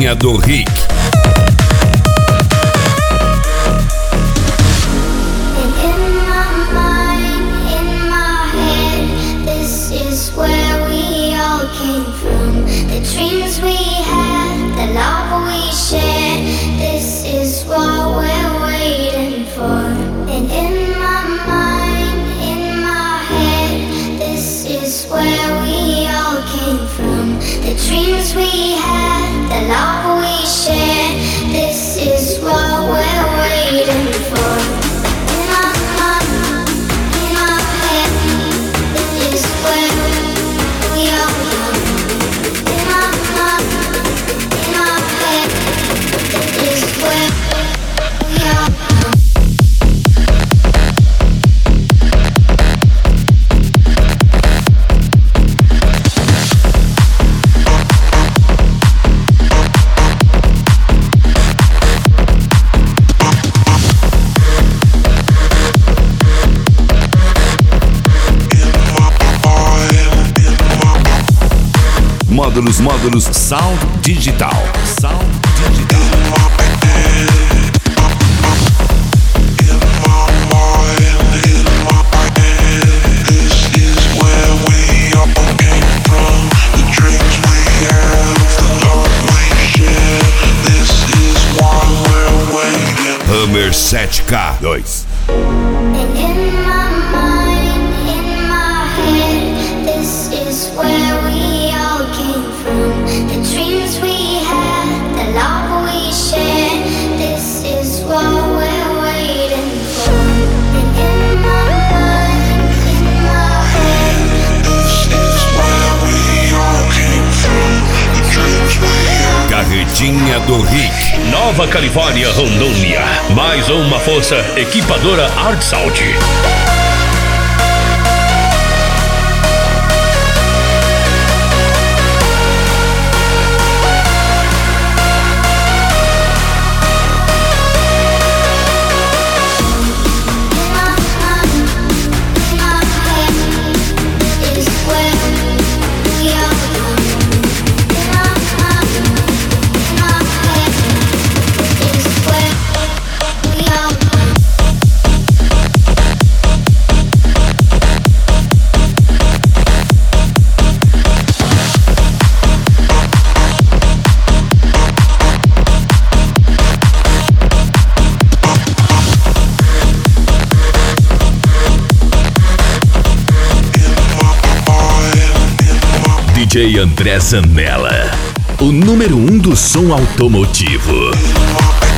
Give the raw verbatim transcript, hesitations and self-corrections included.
Pegadinha do Rick. Dreams we had, the love we shared, this is what we're waiting for. In my mind, in my head, this is where we are going. In my mind, in my head, this is where we are going. Módulos, módulos, Sound Digital. Sound Digital. Hammer sete K dois. Carretinha do Rick. Nova Califórnia, Rondônia. Mais uma força equipadora Artsalt. D J André Zanella, o número um do som automotivo.